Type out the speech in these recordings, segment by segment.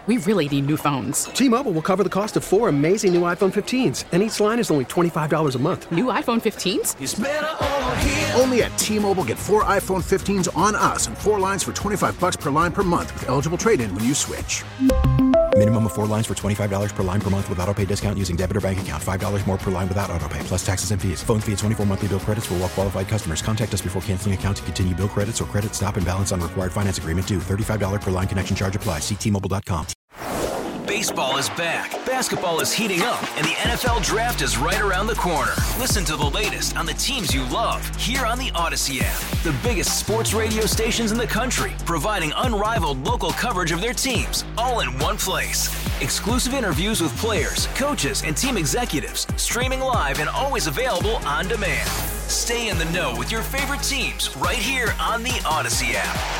We really need new phones. T-Mobile will cover the cost of 4 amazing new iPhone 15s, and each line is only $25 a month. New iPhone 15s? It's better over here. Only at T-Mobile, get 4 iPhone 15s on us and 4 lines for $25 per line per month with eligible trade-in when you switch. Minimum of 4 lines for $25 per line per month with autopay discount using debit or bank account. $5 more per line without autopay, plus taxes and fees. Phone fee at 24 monthly bill credits for well-qualified customers. Contact us before canceling account to continue bill credits or credit stop and balance on required finance agreement due. $35 per line connection charge applies. See T-Mobile.com. Baseball is back, basketball is heating up, and the NFL Draft is right around the corner. Listen to the latest on the teams you love here on the Odyssey app. The biggest sports radio stations in the country, providing unrivaled local coverage of their teams, all in one place. Exclusive interviews with players, coaches, and team executives, streaming live and always available on demand. Stay in the know with your favorite teams right here on the Odyssey app.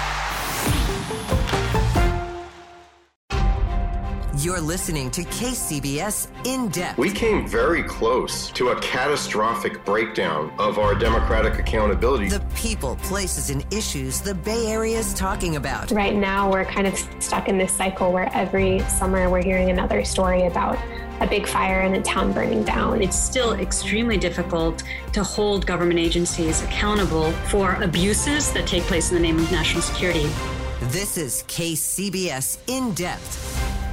You're listening to KCBS In Depth. We came very close to a catastrophic breakdown of our democratic accountability. The people, places, and issues the Bay Area is talking about. Right now, we're kind of stuck in this cycle where every summer we're hearing another story about a big fire in a town burning down. It's still extremely difficult to hold government agencies accountable for abuses that take place in the name of national security. This is KCBS In Depth.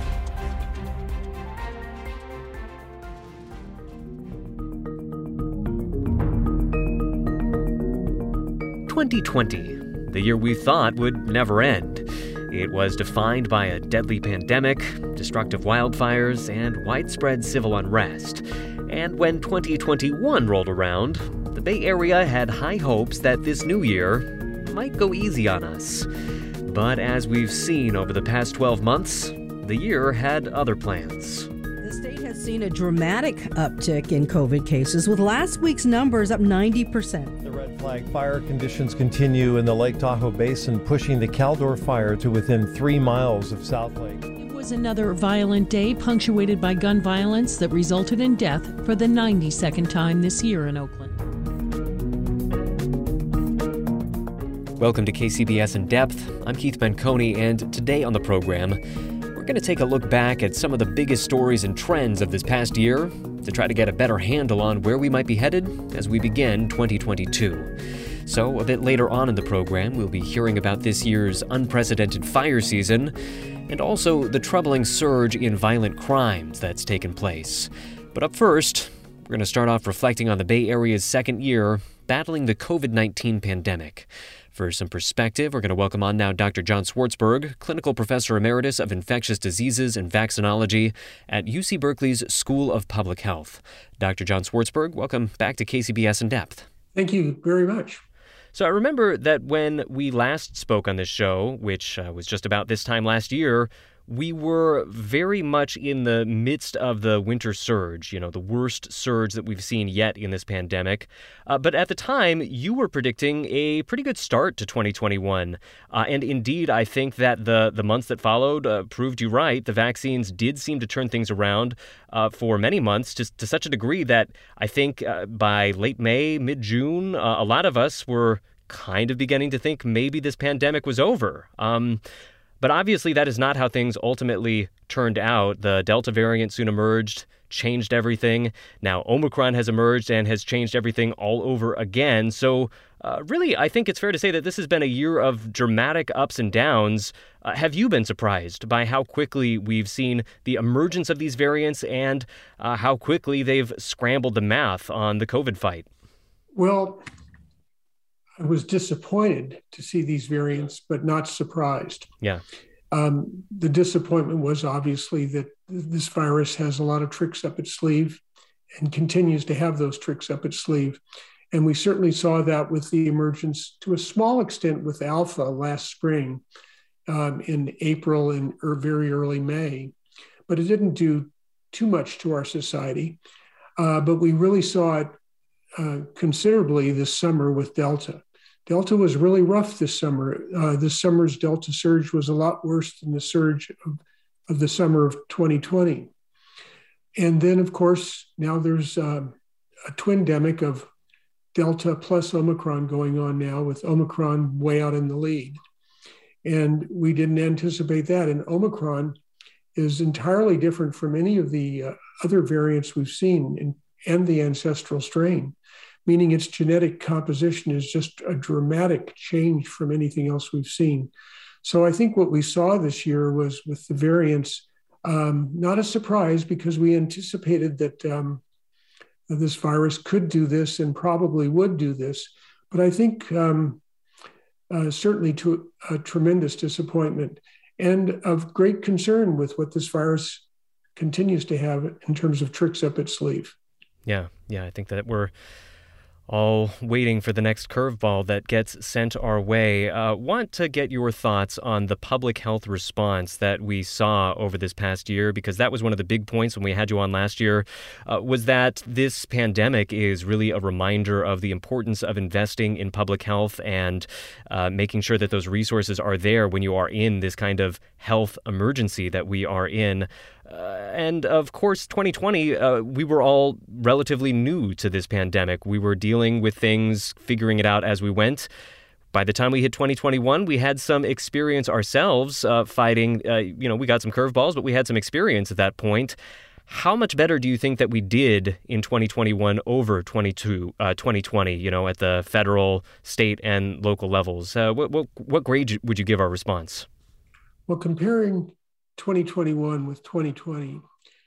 2020, the year we thought would never end. It was defined by a deadly pandemic, destructive wildfires, and widespread civil unrest. And when 2021 rolled around, the Bay Area had high hopes that this new year might go easy on us. But as we've seen over the past 12 months, the year had other plans. The state has seen a dramatic uptick in COVID cases, with last week's numbers up 90%. The red flag fire conditions continue in the Lake Tahoe Basin, pushing the Caldor fire to within 3 miles of South Lake. It was another violent day punctuated by gun violence that resulted in death for the 92nd time this year in Oakland. Welcome to KCBS In Depth. I'm Keith Benconi, and today on the program, we're going to take a look back at some of the biggest stories and trends of this past year to try to get a better handle on where we might be headed as we begin 2022. So a bit later on in the program, we'll be hearing about this year's unprecedented fire season and also the troubling surge in violent crimes that's taken place. But up first, we're going to start off reflecting on the Bay Area's second year battling the COVID-19 pandemic. For some perspective, we're going to welcome on now Dr. John Swartzberg, Clinical Professor Emeritus of Infectious Diseases and Vaccinology at UC Berkeley's School of Public Health. Dr. John Swartzberg, welcome back to KCBS In Depth. Thank you very much. So I remember that when we last spoke on this show, which was just about this time last year, we were very much in the midst of the winter surge, the worst surge that we've seen yet in this pandemic. But at the time, you were predicting a pretty good start to 2021. And indeed, I think that the months that followed proved you right. The vaccines did seem to turn things around for many months to such a degree that I think by late May, mid-June, a lot of us were kind of beginning to think maybe this pandemic was over. But obviously, that is not how things ultimately turned out. The Delta variant soon emerged, changed everything. Now, Omicron has emerged and has changed everything all over again. So really, I think it's fair to say that this has been a year of dramatic ups and downs. Have you been surprised by how quickly we've seen the emergence of these variants and how quickly they've scrambled the math on the COVID fight? Well, I was disappointed to see these variants, but not surprised. Yeah. The disappointment was obviously that this virus has a lot of tricks up its sleeve and continues to have those tricks up its sleeve. And we certainly saw that with the emergence, to a small extent, with Alpha last spring in April and very early May. But it didn't do too much to our society. But we really saw it considerably this summer with Delta. Delta was really rough this summer. This summer's Delta surge was a lot worse than the surge of the summer of 2020. And then, of course, now there's a twindemic of Delta plus Omicron going on now, with Omicron way out in the lead. And we didn't anticipate that. And Omicron is entirely different from any of the other variants we've seen and the ancestral strain, meaning its genetic composition is just a dramatic change from anything else we've seen. So I think what we saw this year was with the variants, not a surprise because we anticipated that this virus could do this and probably would do this. But I think certainly to a tremendous disappointment and of great concern with what this virus continues to have in terms of tricks up its sleeve. Yeah, I think that we're all waiting for the next curveball that gets sent our way. Want to get your thoughts on the public health response that we saw over this past year, because that was one of the big points when we had you on last year, was that this pandemic is really a reminder of the importance of investing in public health and making sure that those resources are there when you are in this kind of health emergency that we are in. And of course, 2020, we were all relatively new to this pandemic. We were dealing with things, figuring it out as we went. By the time we hit 2021, we had some experience ourselves fighting. We got some curveballs, but we had some experience at that point. How much better do you think that we did in 2021 over 2020, at the federal, state, and local levels? What grade would you give our response? Well, comparing 2021 with 2020,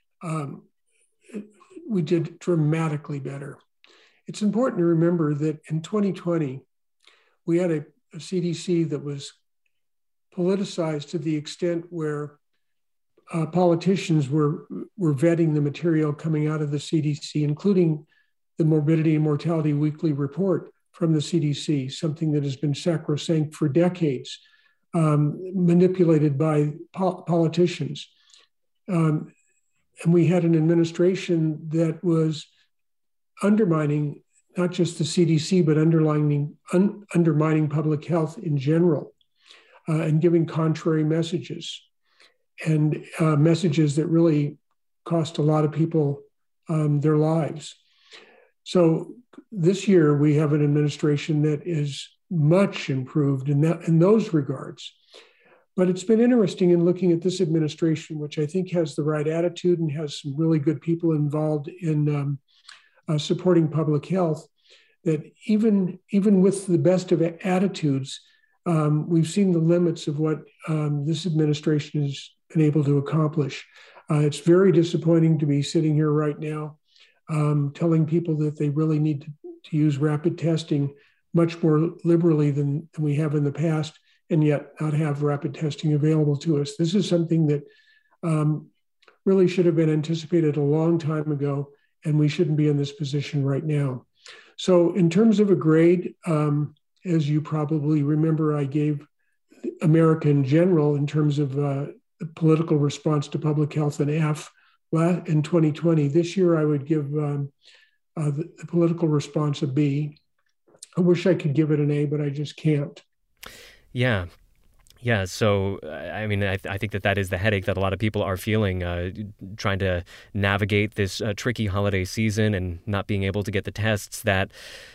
we did dramatically better. It's important to remember that in 2020, we had a CDC that was politicized to the extent where politicians were vetting the material coming out of the CDC, including the Morbidity and Mortality Weekly Report from the CDC, something that has been sacrosanct for decades. Manipulated by politicians. And we had an administration that was undermining not just the CDC, but undermining public health in general and giving contrary messages and messages that really cost a lot of people their lives. So this year we have an administration that is much improved in those regards. But it's been interesting in looking at this administration, which I think has the right attitude and has some really good people involved in supporting public health, that even with the best of attitudes, we've seen the limits of what this administration has been able to accomplish. It's very disappointing to be sitting here right now telling people that they really need to use rapid testing much more liberally than we have in the past, and yet not have rapid testing available to us. This is something that really should have been anticipated a long time ago, and we shouldn't be in this position right now. So in terms of a grade, as you probably remember, I gave America in general, in terms of the political response to public health, an F in 2020. This year, I would give the political response a B. I wish I could give it an A, but I just can't. Yeah. So, I think that is the headache that a lot of people are feeling, trying to navigate this tricky holiday season and not being able to get the tests that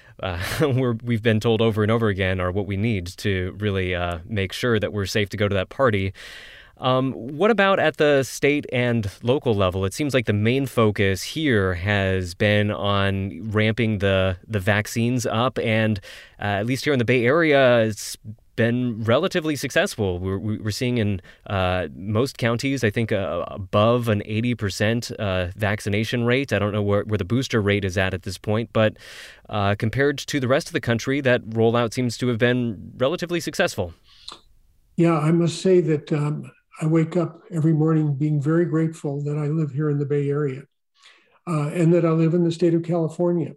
we've been told over and over again are what we need to really make sure that we're safe to go to that party. What about at the state and local level? It seems like the main focus here has been on ramping the vaccines up, and at least here in the Bay Area, it's been relatively successful. We're seeing in most counties, I think, above an 80% vaccination rate. I don't know where the booster rate is at this point, but compared to the rest of the country, that rollout seems to have been relatively successful. Yeah, I must say that I wake up every morning being very grateful that I live here in the Bay Area and that I live in the state of California.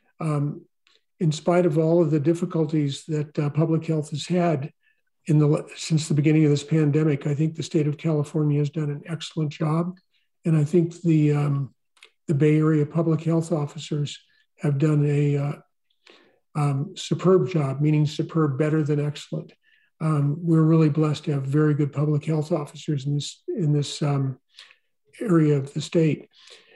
In spite of all of the difficulties that public health has had since the beginning of this pandemic, I think the state of California has done an excellent job. And I think the Bay Area public health officers have done a superb job, meaning superb, better than excellent. We're really blessed to have very good public health officers in this area of the state.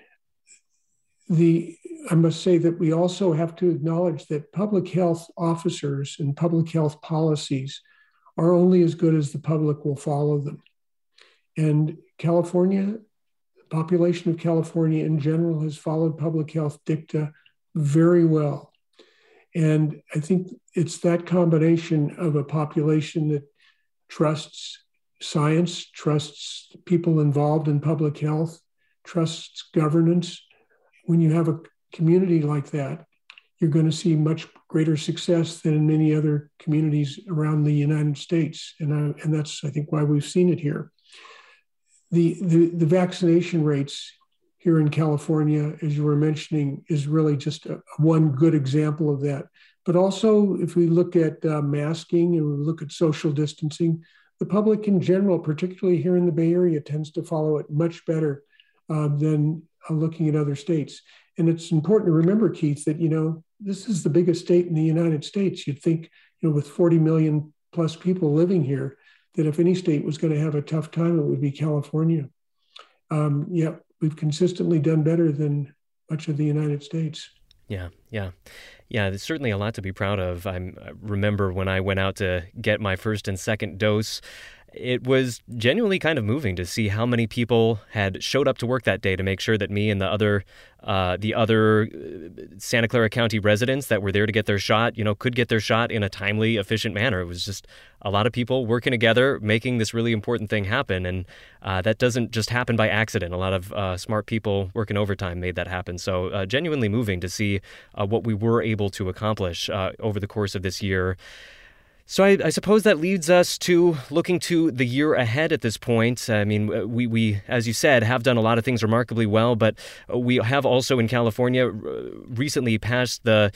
I must say that we also have to acknowledge that public health officers and public health policies are only as good as the public will follow them. And California, the population of California in general has followed public health dicta very well. And I think it's that combination of a population that trusts science, trusts people involved in public health, trusts governance. When you have a community like that, you're going to see much greater success than in many other communities around the United States. And that's, I think, why we've seen it here. The vaccination rates here in California, as you were mentioning, is really just one good example of that. But also, if we look at masking and we look at social distancing, the public in general, particularly here in the Bay Area, tends to follow it much better than looking at other states. And it's important to remember, Keith, that, this is the biggest state in the United States. You'd think, with 40 million plus people living here, that if any state was going to have a tough time, it would be California. We've consistently done better than much of the United States. Yeah. There's certainly a lot to be proud of. I remember when I went out to get my first and second dose, it was genuinely kind of moving to see how many people had showed up to work that day to make sure that me and the other Santa Clara County residents that were there to get their shot, could get their shot in a timely, efficient manner. It was just a lot of people working together, making this really important thing happen. And that doesn't just happen by accident. A lot of smart people working overtime made that happen. So genuinely moving to see what we were able to accomplish over the course of this year. So I suppose that leads us to looking to the year ahead at this point. I mean, we, as you said, have done a lot of things remarkably well, but we have also in California recently passed the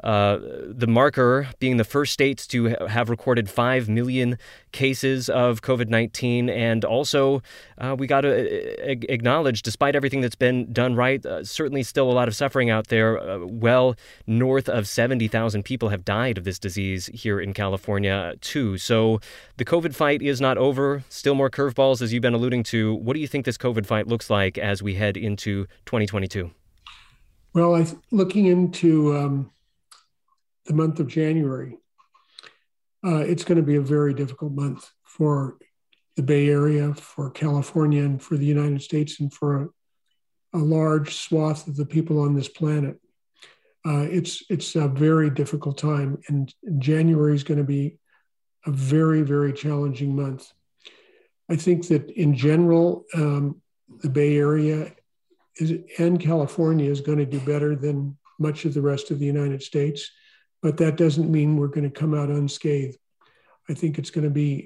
marker, being the first state to have recorded 5 million cases of COVID-19. And also, we got to acknowledge, despite everything that's been done right, certainly still a lot of suffering out there. Well north of 70,000 people have died of this disease here in California, too. So the COVID fight is not over. Still more curveballs, as you've been alluding to. What do you think this COVID fight looks like as we head into 2022? Well, looking into the month of January, it's going to be a very difficult month for the Bay Area, for California, and for the United States, and for a large swath of the people on this planet. It's a very difficult time, and January is going to be a very, very challenging month. I think that in general, the Bay Area and California is going to do better than much of the rest of the United States, but that doesn't mean we're going to come out unscathed. I think it's going to be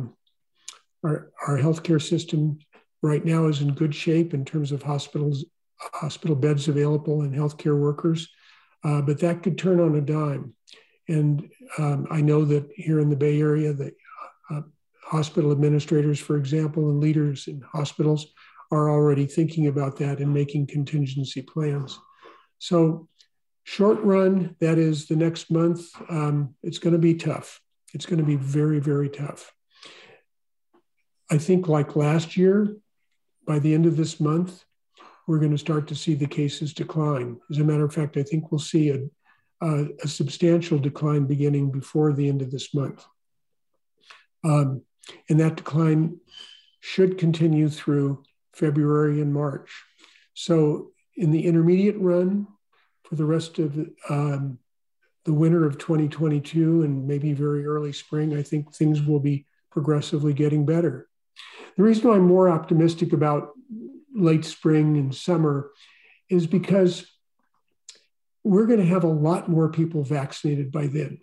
our healthcare system right now is in good shape in terms of hospital beds available and healthcare workers. But that could turn on a dime. And I know that here in the Bay Area, the hospital administrators, for example, and leaders in hospitals are already thinking about that and making contingency plans. So short run, that is the next month, it's going to be tough. It's going to be very, very tough. I think like last year, by the end of this month, we're going to start to see the cases decline. As a matter of fact, I think we'll see a substantial decline beginning before the end of this month. And that decline should continue through February and March. So in the intermediate run, for the rest of the winter of 2022 and maybe very early spring, I think things will be progressively getting better. The reason why I'm more optimistic about late spring and summer is because we're going to have a lot more people vaccinated by then.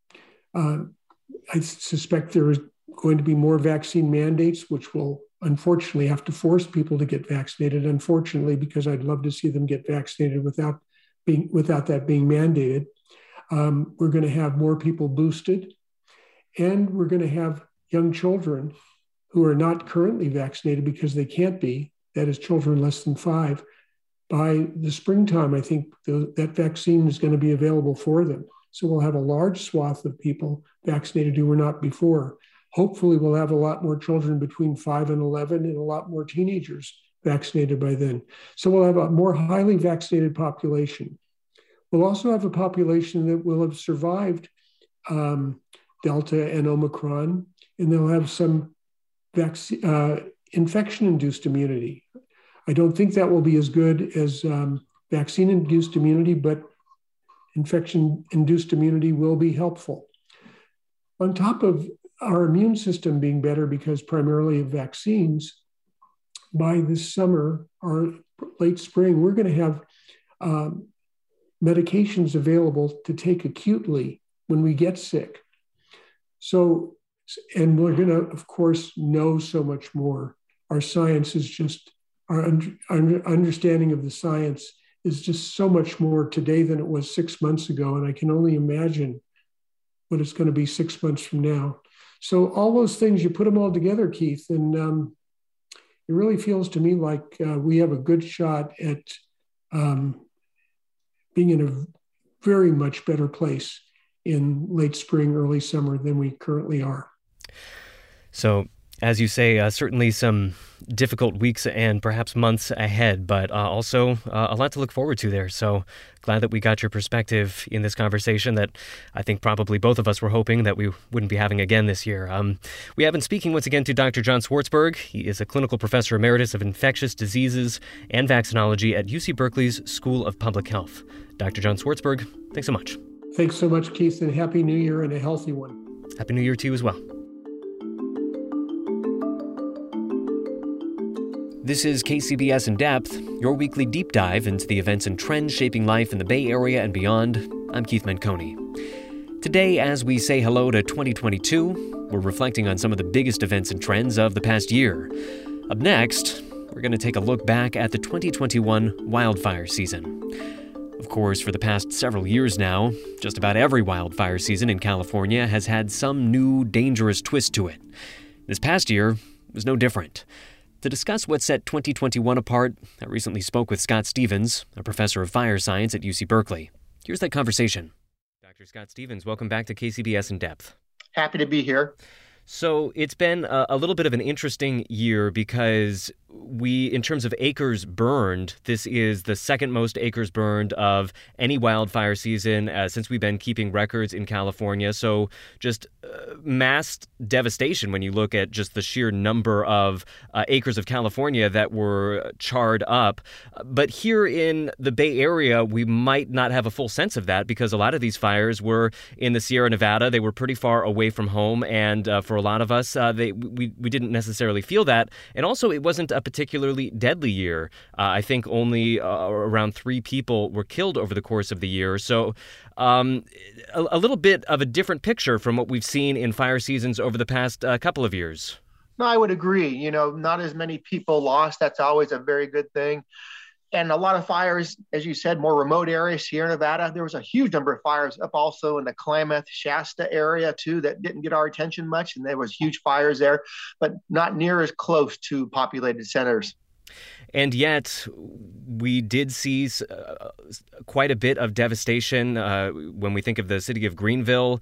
I suspect there is going to be more vaccine mandates, which will unfortunately have to force people to get vaccinated, unfortunately, because I'd love to see them get vaccinated without that being mandated. We're going to have more people boosted, and we're going to have young children who are not currently vaccinated because they can't be, that is children less than 5. By the springtime, I think that vaccine is going to be available for them. So we'll have a large swath of people vaccinated who were not before. Hopefully we'll have a lot more children between 5 and 11 and a lot more teenagers vaccinated by then. So we'll have a more highly vaccinated population. We'll also have a population that will have survived Delta and Omicron and they'll have some infection-induced immunity. I don't think that will be as good as vaccine-induced immunity, but infection-induced immunity will be helpful. On top of our immune system being better because primarily of vaccines, by this summer or late spring, we're going to have medications available to take acutely when we get sick. So, and we're going to, of course, know so much more. Our science is just, our understanding of the science is just so much more today than it was 6 months ago. And I can only imagine what it's going to be 6 months from now. So all those things, you put them all together, Keith, and it really feels to me like we have a good shot at being in a very much better place in late spring, early summer than we currently are. So, as you say, certainly some difficult weeks and perhaps months ahead, but also a lot to look forward to there. So glad that we got your perspective in this conversation that I think probably both of us were hoping that we wouldn't be having again this year. We have been speaking once again to Dr. John Swartzberg. He is a clinical professor emeritus of infectious diseases and vaccinology at UC Berkeley's School of Public Health. Dr. John Swartzberg, thanks so much. Thanks so much, Keith, and Happy New Year and a healthy one. Happy New Year to you as well. This is KCBS In Depth, your weekly deep dive into the events and trends shaping life in the Bay Area and beyond. I'm Keith Menconi. Today, as we say hello to 2022, we're reflecting on some of the biggest events and trends of the past year. Up next, we're going to take a look back at the 2021 wildfire season. Of course, for the past several years now, just about every wildfire season in California has had some new dangerous twist to it. This past year was no different. To discuss what set 2021 apart, I recently spoke with Scott Stevens, a professor of fire science at UC Berkeley. Here's that conversation. Dr. Scott Stevens, welcome back to KCBS In Depth. Happy to be here. So it's been a little bit of an interesting year because in terms of acres burned, this is the second most acres burned of any wildfire season since we've been keeping records in California. So just mass devastation when you look at just the sheer number of acres of California that were charred up. But here in the Bay Area, we might not have a full sense of that because a lot of these fires were in the Sierra Nevada. They were pretty far away from home. And for a lot of us, we didn't necessarily feel that. And also, it wasn't a particularly deadly year. I think only around 3 people were killed over the course of the year. So a little bit of a different picture from what we've seen in fire seasons over the past couple of years. No, I would agree. You know, not as many people lost. That's always a very good thing. And a lot of fires, as you said, more remote areas, Sierra Nevada. There was a huge number of fires up also in the Klamath, Shasta area, too, that didn't get our attention much. And there was huge fires there, but not near as close to populated centers. And yet, we did see quite a bit of devastation when we think of the city of Greenville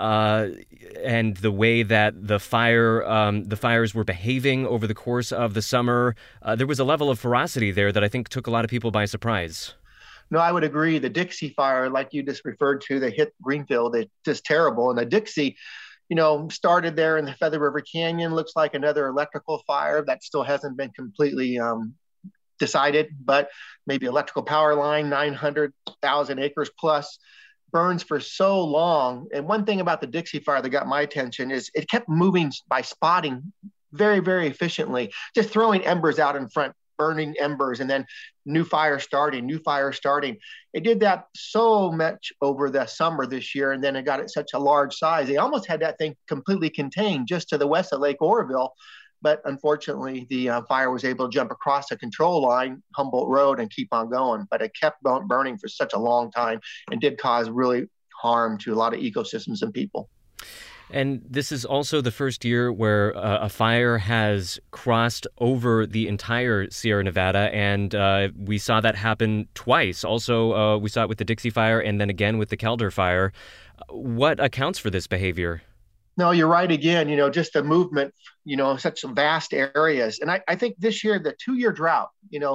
and the way that the fires were behaving over the course of the summer. There was a level of ferocity there that I think took a lot of people by surprise. No, I would agree. The Dixie fire, like you just referred to, that hit Greenville, it's just terrible. And the Dixie, started there in the Feather River Canyon. Looks like another electrical fire that still hasn't been completely decided, but maybe electrical power line, 900,000 acres plus, burns for so long. And one thing about the Dixie fire that got my attention is it kept moving by spotting very, very efficiently, just throwing embers out in front, burning embers, and then new fire starting. It did that so much over the summer this year, and then it got at such a large size. They almost had that thing completely contained just to the west of Lake Oroville. But unfortunately, the fire was able to jump across the control line, Humboldt Road, and keep on going. But it kept burning for such a long time and did cause really harm to a lot of ecosystems and people. And this is also the first year where a fire has crossed over the entire Sierra Nevada, and we saw that happen twice. Also, we saw it with the Dixie Fire and then again with the Kelder Fire. What accounts for this behavior? No, you're right again, just the movement, such vast areas. And I think this year, the 2-year drought,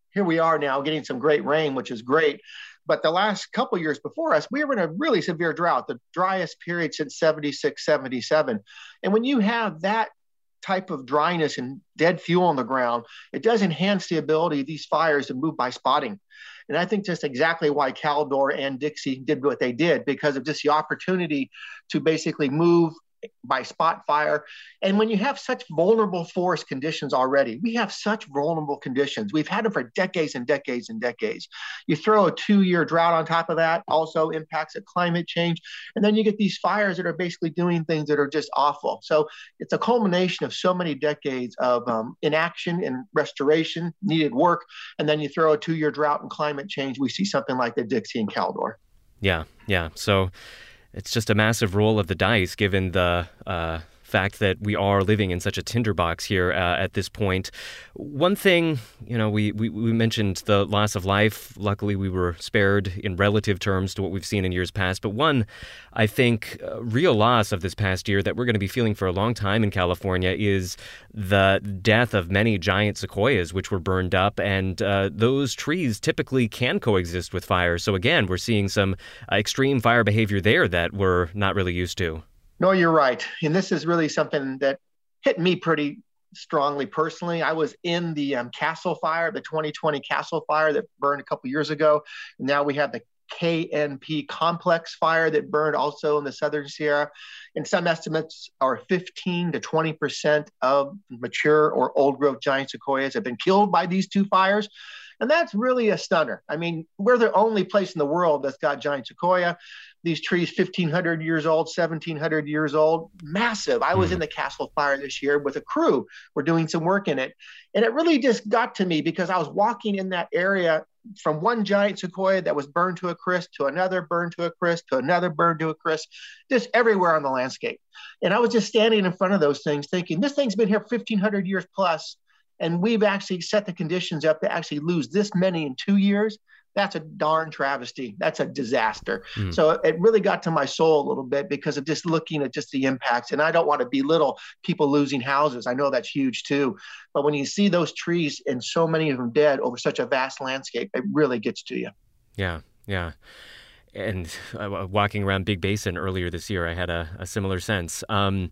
here we are now getting some great rain, which is great. But the last couple of years before us, we were in a really severe drought, the driest period since 76, 77. And when you have that type of dryness and dead fuel on the ground, it does enhance the ability of these fires to move by spotting. And I think just exactly why Caldor and Dixie did what they did, because of just the opportunity to basically move by spot fire. And when you have such vulnerable forest conditions already, we have such vulnerable conditions. We've had them for decades and decades and decades. You throw a 2-year drought on top of that, also impacts of climate change. And then you get these fires that are basically doing things that are just awful. So it's a culmination of so many decades of inaction and restoration, needed work. And then you throw a 2-year drought and climate change, we see something like the Dixie and Caldor. Yeah. So it's just a massive roll of the dice, given the fact that we are living in such a tinderbox here at this point. One thing, we mentioned the loss of life. Luckily, we were spared in relative terms to what we've seen in years past. But one, I think, real loss of this past year that we're going to be feeling for a long time in California is the death of many giant sequoias, which were burned up. And those trees typically can coexist with fire. So again, we're seeing some extreme fire behavior there that we're not really used to. No, you're right. And this is really something that hit me pretty strongly personally. I was in the Castle Fire, the 2020 Castle Fire that burned a couple years ago. Now we have the KNP Complex Fire that burned also in the Southern Sierra. And some estimates are 15 to 20% of mature or old growth giant sequoias have been killed by these two fires. And that's really a stunner. I mean, we're the only place in the world that's got giant sequoia. These trees, 1,500 years old, 1,700 years old, massive. I was in the Castle Fire this year with a crew. We're doing some work in it. And it really just got to me because I was walking in that area from one giant sequoia that was burned to a crisp to another burned to a crisp to another burned to a crisp, just everywhere on the landscape. And I was just standing in front of those things thinking, this thing's been here 1,500 years plus. And we've actually set the conditions up to actually lose this many in 2 years. That's a darn travesty. That's a disaster. So it really got to my soul a little bit because of just looking at just the impacts. And I don't want to belittle people losing houses. I know that's huge too. But when you see those trees and so many of them dead over such a vast landscape, it really gets to you. Yeah. And walking around Big Basin earlier this year, I had a similar sense.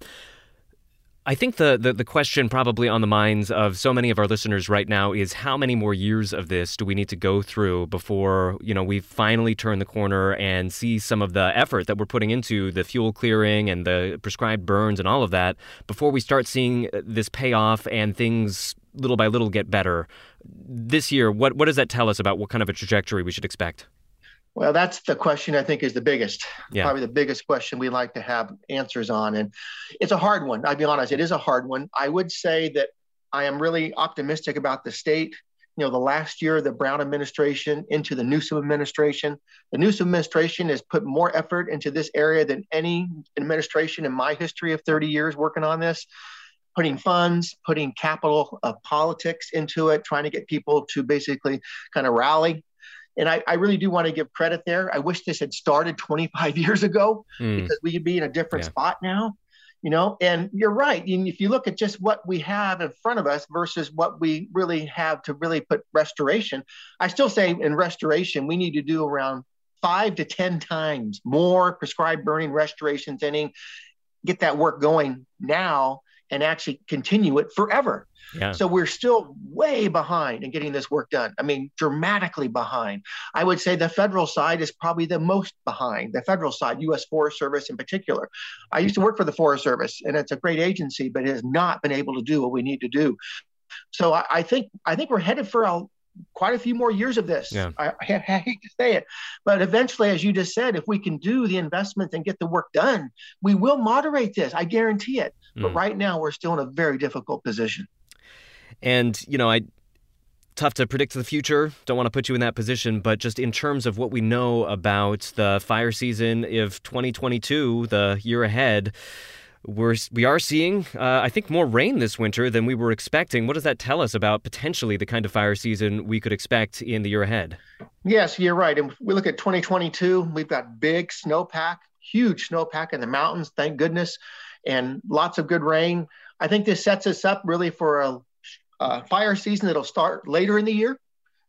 I think the question probably on the minds of so many of our listeners right now is how many more years of this do we need to go through before, we finally turn the corner and see some of the effort that we're putting into the fuel clearing and the prescribed burns and all of that before we start seeing this pay off and things little by little get better. This year, what does that tell us about what kind of a trajectory we should expect? Well, that's the question I think is the biggest, probably the biggest question we like to have answers on. And it's a hard one. I'll be honest, it is a hard one. I would say that I am really optimistic about the state. The last year, the Brown administration into the Newsom administration. The Newsom administration has put more effort into this area than any administration in my history of 30 years working on this, putting funds, putting capital politics into it, trying to get people to basically kind of rally. And I really do want to give credit there. I wish this had started 25 years ago because we could be in a different spot now, and you're right. If you look at just what we have in front of us versus what we really have to really put restoration, I still say in restoration, we need to do around 5 to 10 times more prescribed burning restoration thinning, get that work going now and actually continue it forever. Yeah. So we're still way behind in getting this work done. I mean, dramatically behind. I would say the federal side is probably the most behind, the federal side, U.S. Forest Service in particular. I used to work for the Forest Service, and it's a great agency, but it has not been able to do what we need to do. So I think we're headed for quite a few more years of this. Yeah. I hate to say it, but eventually, as you just said, if we can do the investments and get the work done, we will moderate this. I guarantee it. But right now, we're still in a very difficult position. And, tough to predict the future. Don't want to put you in that position, but just in terms of what we know about the fire season of 2022, the year ahead, we are seeing, I think, more rain this winter than we were expecting. What does that tell us about potentially the kind of fire season we could expect in the year ahead? Yes, you're right. And if we look at 2022, we've got big snowpack, huge snowpack in the mountains, thank goodness, and lots of good rain. I think this sets us up really for a fire season that'll start later in the year.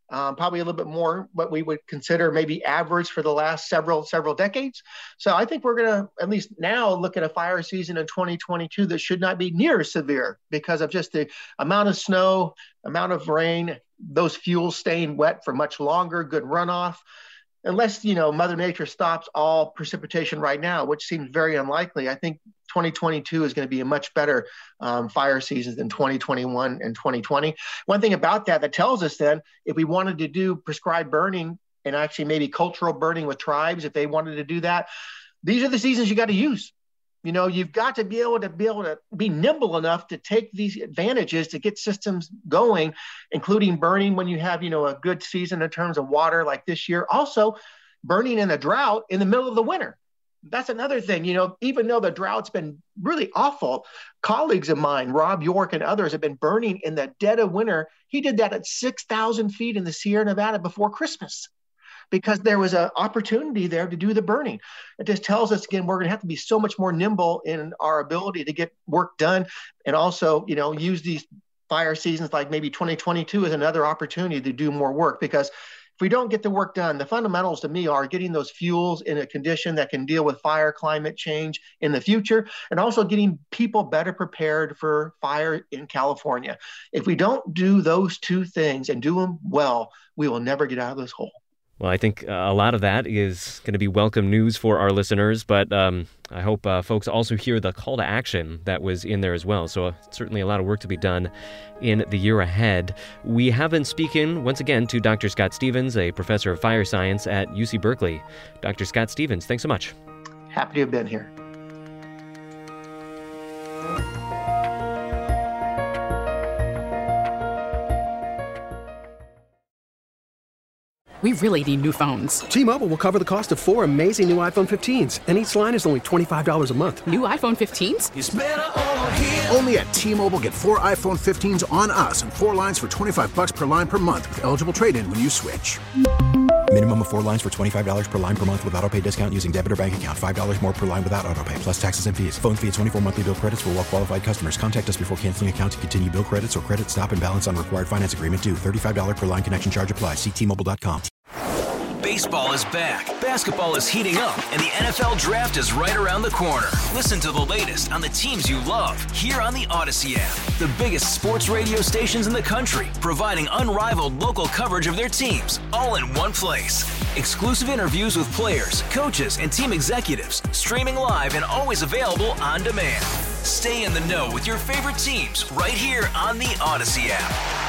probably a little bit more what we would consider maybe average for the last several decades. So I think we're going to, at least now, look at a fire season in 2022 that should not be near as severe because of just the amount of snow, amount of rain, those fuels staying wet for much longer, good runoff. Unless, Mother Nature stops all precipitation right now, which seems very unlikely, I think 2022 is going to be a much better fire season than 2021 and 2020. One thing about that tells us then, if we wanted to do prescribed burning and actually maybe cultural burning with tribes, if they wanted to do that, these are the seasons you got to use. You've got to be able to be nimble enough to take these advantages to get systems going, including burning when you have, a good season in terms of water like this year. Also, burning in a drought in the middle of the winter. That's another thing, even though the drought's been really awful, colleagues of mine, Rob York and others, have been burning in the dead of winter. He did that at 6,000 feet in the Sierra Nevada before Christmas, because there was an opportunity there to do the burning. It just tells us, again, we're going to have to be so much more nimble in our ability to get work done, and also, use these fire seasons like maybe 2022 as another opportunity to do more work. Because if we don't get the work done, the fundamentals to me are getting those fuels in a condition that can deal with fire, climate change in the future, and also getting people better prepared for fire in California. If we don't do those two things and do them well, we will never get out of this hole. Well, I think a lot of that is going to be welcome news for our listeners, but I hope folks also hear the call to action that was in there as well. So certainly a lot of work to be done in the year ahead. We have been speaking once again to Dr. Scott Stevens, a professor of fire science at UC Berkeley. Dr. Scott Stevens, thanks so much. Happy to have been here. We really need new phones. T-Mobile will cover the cost of 4 amazing new iPhone 15s, and each line is only $25 a month. New iPhone 15s? It's better over here. Only at T-Mobile, get 4 iPhone 15s on us and 4 lines for $25 per line per month with eligible trade-in when you switch. Minimum of 4 lines for $25 per line per month with autopay discount using debit or bank account. $5 more per line without autopay, plus taxes and fees. Phone fee at 24 monthly bill credits for well-qualified customers. Contact us before canceling account to continue bill credits or credit stop and balance on required finance agreement due. $35 per line connection charge applies. See T-Mobile.com. Baseball is back, basketball is heating up, and the NFL Draft is right around the corner. Listen to the latest on the teams you love here on the Odyssey app. The biggest sports radio stations in the country, providing unrivaled local coverage of their teams, all in one place. Exclusive interviews with players, coaches, and team executives, streaming live and always available on demand. Stay in the know with your favorite teams right here on the Odyssey app.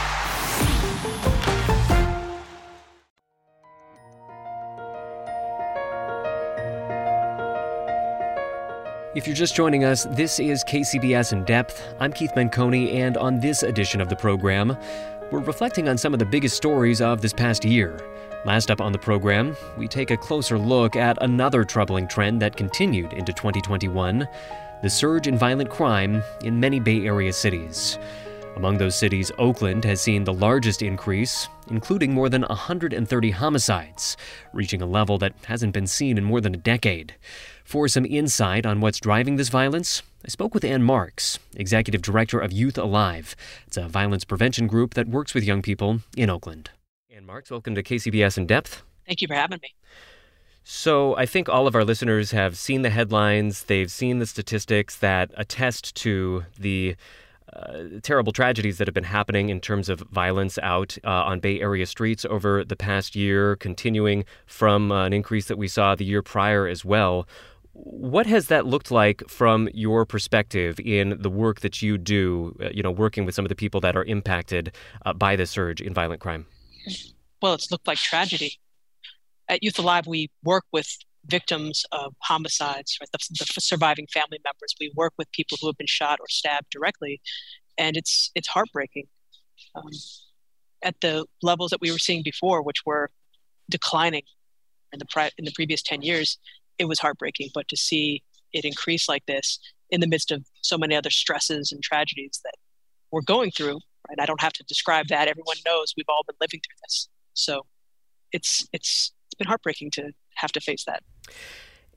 If you're just joining us, this is KCBS In Depth. I'm Keith Menconi, and on this edition of the program, we're reflecting on some of the biggest stories of this past year. Last up on the program, we take a closer look at another troubling trend that continued into 2021, the surge in violent crime in many Bay Area cities. Among those cities, Oakland has seen the largest increase, including more than 130 homicides, reaching a level that hasn't been seen in more than a decade. For some insight on what's driving this violence, I spoke with Ann Marks, Executive Director of Youth Alive. It's a violence prevention group that works with young people in Oakland. Ann Marks, welcome to KCBS In Depth. Thank you for having me. So I think all of our listeners have seen the headlines. They've seen the statistics that attest to the terrible tragedies that have been happening in terms of violence out on Bay Area streets over the past year, continuing from an increase that we saw the year prior as well. What has that looked like from your perspective in the work that you do, working with some of the people that are impacted by the surge in violent crime? Well, it's looked like tragedy. At Youth Alive, we work with victims of homicides, right? The surviving family members. We work with people who have been shot or stabbed directly, and it's heartbreaking. At the levels that we were seeing before, which were declining in the previous 10 years, it was heartbreaking. But to see it increase like this in the midst of so many other stresses and tragedies that we're going through, right? I don't have to describe that. Everyone knows we've all been living through this. So it's been heartbreaking to have to face that.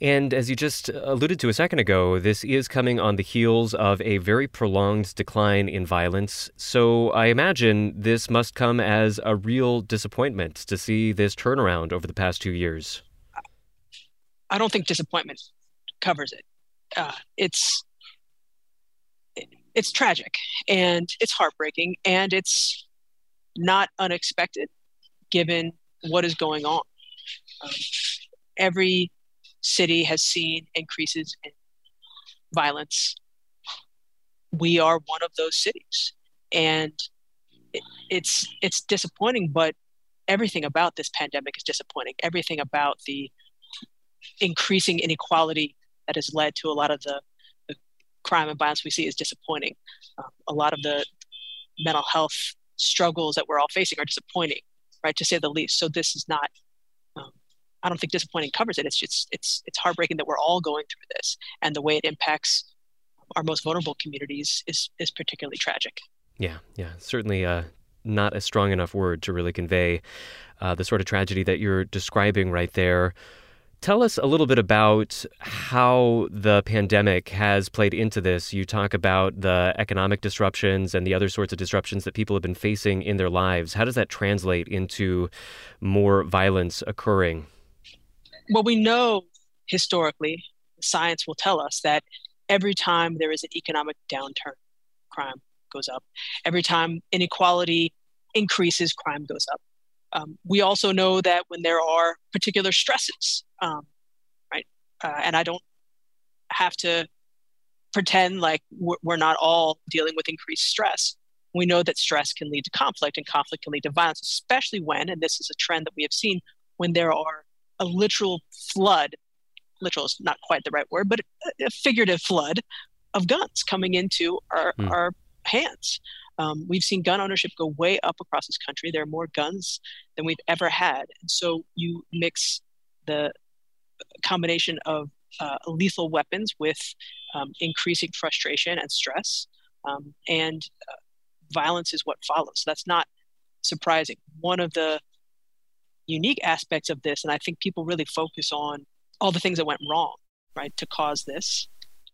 And as you just alluded to a second ago, this is coming on the heels of a very prolonged decline in violence. So I imagine this must come as a real disappointment to see this turnaround over the past 2 years. I don't think disappointment covers it. It's tragic, and it's heartbreaking, and it's not unexpected given what is going on. Every city has seen increases in violence. We are one of those cities, and it's disappointing, but everything about this pandemic is disappointing. Everything about the increasing inequality that has led to a lot of the crime and violence we see is disappointing. A lot of the mental health struggles that we're all facing are disappointing, right, to say the least. So this is not, I don't think disappointing covers it. It's heartbreaking that we're all going through this, and the way it impacts our most vulnerable communities is particularly tragic. Yeah, certainly not a strong enough word to really convey the sort of tragedy that you're describing right there. Tell us a little bit about how the pandemic has played into this. You talk about the economic disruptions and the other sorts of disruptions that people have been facing in their lives. How does that translate into more violence occurring? Well, we know historically, science will tell us that every time there is an economic downturn, crime goes up. Every time inequality increases, crime goes up. We also know that when there are particular stresses, right, and I don't have to pretend like we're not all dealing with increased stress. We know that stress can lead to conflict, and conflict can lead to violence, especially when, and this is a trend that we have seen, when there are a literal flood, literal is not quite the right word, but a figurative flood of guns coming into our hands. We've seen gun ownership go way up across this country. There are more guns than we've ever had. And so you mix the combination of lethal weapons with increasing frustration and stress, and violence is what follows. That's not surprising. One of the unique aspects of this, and I think people really focus on all the things that went wrong, right, to cause this.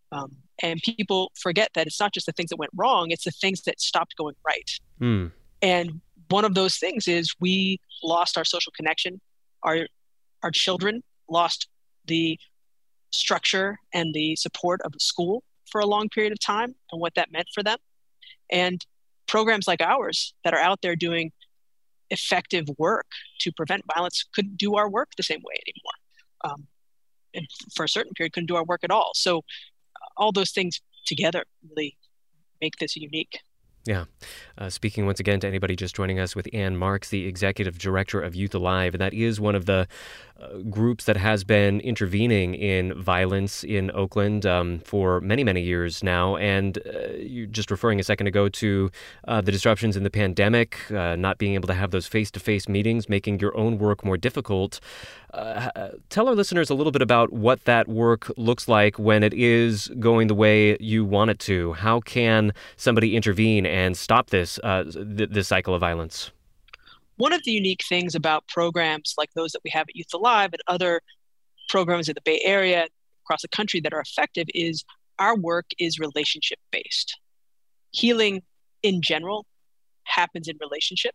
And people forget that it's not just the things that went wrong, it's the things that stopped going right. And one of those things is we lost our social connection. Our children lost the structure and the support of a school for a long period of time and what that meant for them. And programs like ours that are out there doing effective work to prevent violence couldn't do our work the same way anymore. And for a certain period, couldn't do our work at all. So all those things together really make this unique. Yeah. Speaking once again to anybody just joining us, with Ann Marks, the Executive Director of Youth Alive. And that is one of the groups that has been intervening in violence in Oakland for many, many years now. And you're just referring a second ago to the disruptions in the pandemic, not being able to have those face-to-face meetings, making your own work more difficult. Tell our listeners a little bit about what that work looks like when it is going the way you want it to. How can somebody intervene and stop this cycle of violence? One of the unique things about programs like those that we have at Youth Alive and other programs in the Bay Area, across the country that are effective, is our work is relationship-based. Healing in general happens in relationship.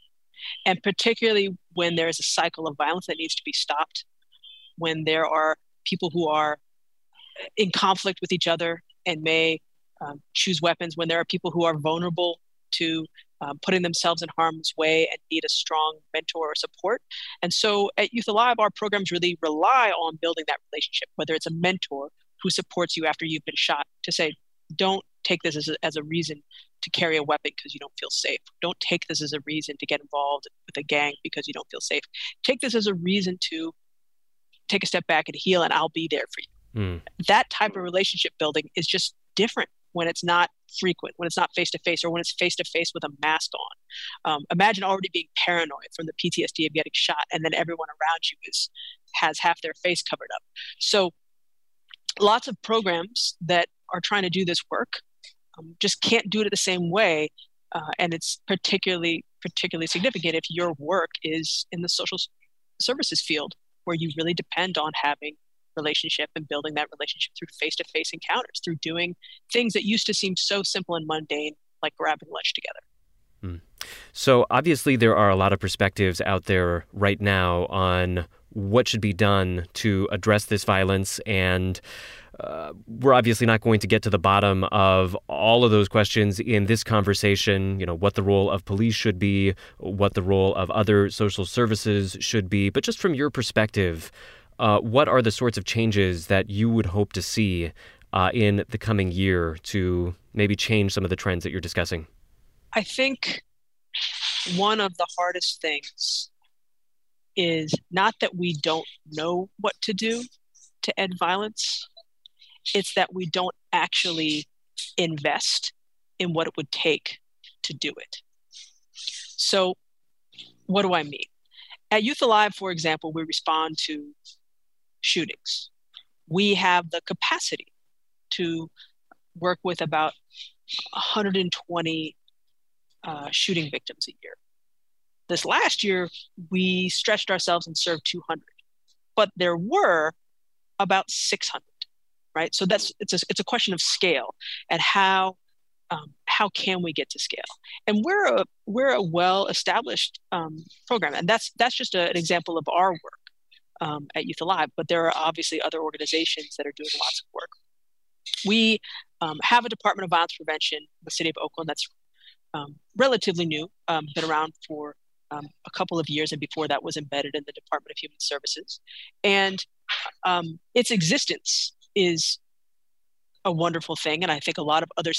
And particularly when there is a cycle of violence that needs to be stopped, when there are people who are in conflict with each other and may choose weapons, when there are people who are vulnerable to putting themselves in harm's way and need a strong mentor or support. And so at Youth Alive, our programs really rely on building that relationship, whether it's a mentor who supports you after you've been shot, to say, don't take this as a reason to carry a weapon because you don't feel safe. Don't take this as a reason to get involved with a gang because you don't feel safe. Take this as a reason to take a step back and heal, and I'll be there for you. That type of relationship building is just different when it's not frequent, when it's not face-to-face, or when it's face-to-face with a mask on. Imagine already being paranoid from the PTSD of getting shot, and then everyone around you has half their face covered up. So lots of programs that are trying to do this work just can't do it the same way. And it's particularly significant if your work is in the social services field, where you really depend on having relationship and building that relationship through face-to-face encounters, through doing things that used to seem so simple and mundane, like grabbing lunch together. So obviously there are a lot of perspectives out there right now on what should be done to address this violence, and we're obviously not going to get to the bottom of all of those questions in this conversation, what the role of police should be, what the role of other social services should be. But just from your perspective, what are the sorts of changes that you would hope to see in the coming year to maybe change some of the trends that you're discussing? I think one of the hardest things is not that we don't know what to do to end violence. It's that we don't actually invest in what it would take to do it. So what do I mean? At Youth Alive, for example, we respond to shootings. We have the capacity to work with about 120 shooting victims a year. This last year, we stretched ourselves and served 200, but there were about 600, right? So it's a question of scale and how can we get to scale? And we're a well-established program, and that's just an example of our work at Youth Alive. But there are obviously other organizations that are doing lots of work. We have a Department of Violence Prevention in the city of Oakland that's relatively new, been around for a couple of years, and before that was embedded in the Department of Human Services. And its existence is a wonderful thing. And I think I know a lot of other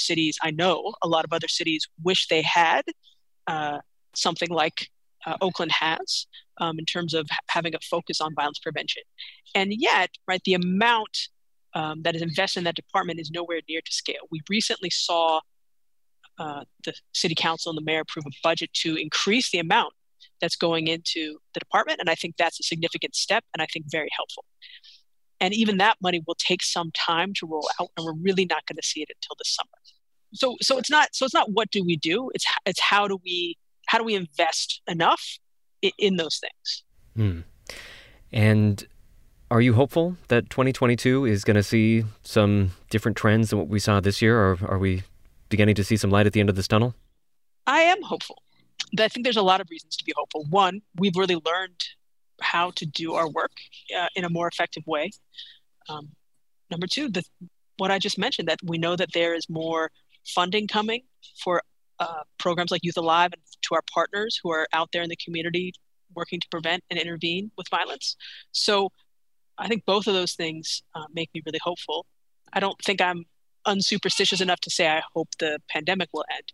cities wish they had something like Oakland has in terms of having a focus on violence prevention. And yet, right, the amount that is invested in that department is nowhere near to scale. We recently saw the city council and the mayor approve a budget to increase the amount that's going into the department. And I think that's a significant step, and I think very helpful. And even that money will take some time to roll out, and we're really not going to see it until this summer. So it's not what do we do? It's how do we invest enough in those things. And are you hopeful that 2022 is going to see some different trends than what we saw this year, or are we beginning to see some light at the end of this tunnel? I am hopeful. I think there's a lot of reasons to be hopeful. One, we've really learned how to do our work in a more effective way. Number two, what I just mentioned, that we know that there is more funding coming for programs like Youth Alive and to our partners who are out there in the community working to prevent and intervene with violence. So I think both of those things make me really hopeful. I don't think I'm unsuperstitious enough to say I hope the pandemic will end,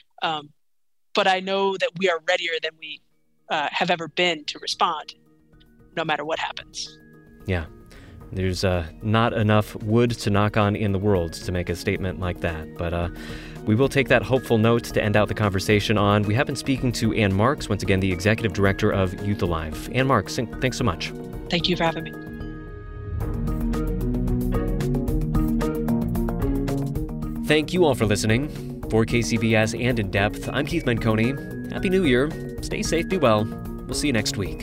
but I know that we are readier than we have ever been to respond, no matter what happens. Yeah, there's not enough wood to knock on in the world to make a statement like that, but we will take that hopeful note to end out the conversation on. We have been speaking to Ann Marks, once again the Executive Director of Youth Alive. Ann Marks, thanks so much. Thank you for having me. Thank you all for listening. For KCBS and In Depth, I'm Keith Menconi. Happy New Year. Stay safe, be well. We'll see you next week.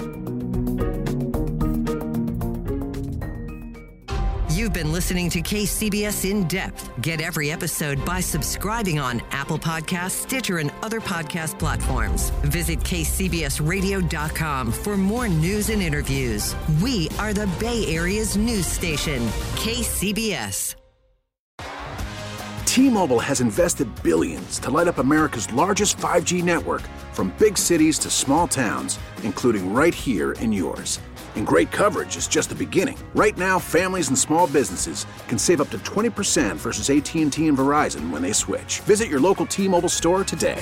You've been listening to KCBS In Depth. Get every episode by subscribing on Apple Podcasts, Stitcher, and other podcast platforms. Visit kcbsradio.com for more news and interviews. We are the Bay Area's news station, KCBS. T-Mobile has invested billions to light up America's largest 5G network, from big cities to small towns, including right here in yours. And great coverage is just the beginning. Right now, families and small businesses can save up to 20% versus AT&T and Verizon when they switch. Visit your local T-Mobile store today.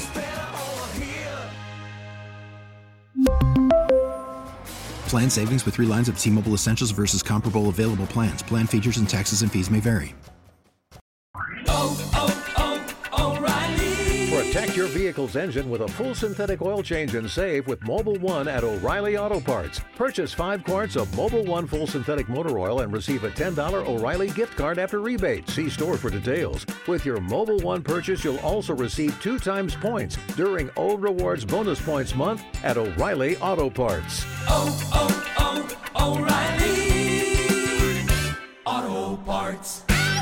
Plan savings with 3 lines of T-Mobile Essentials versus comparable available plans. Plan features and taxes and fees may vary. Protect your vehicle's engine with a full synthetic oil change and save with Mobil 1 at O'Reilly Auto Parts. Purchase 5 quarts of Mobil 1 full synthetic motor oil and receive a $10 O'Reilly gift card after rebate. See store for details. With your Mobil 1 purchase, you'll also receive 2 times points during O Rewards Bonus Points Month at O'Reilly Auto Parts. O'Reilly Parts.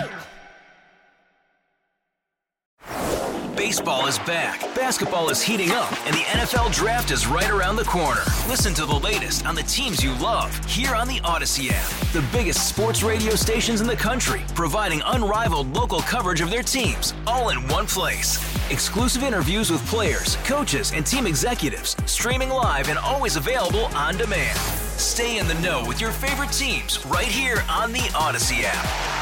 Baseball is back, basketball is heating up, and the NFL Draft is right around the corner. Listen to the latest on the teams you love here on the Odyssey app. The biggest sports radio stations in the country, providing unrivaled local coverage of their teams, all in one place. Exclusive interviews with players, coaches, and team executives, streaming live and always available on demand. Stay in the know with your favorite teams right here on the Odyssey app.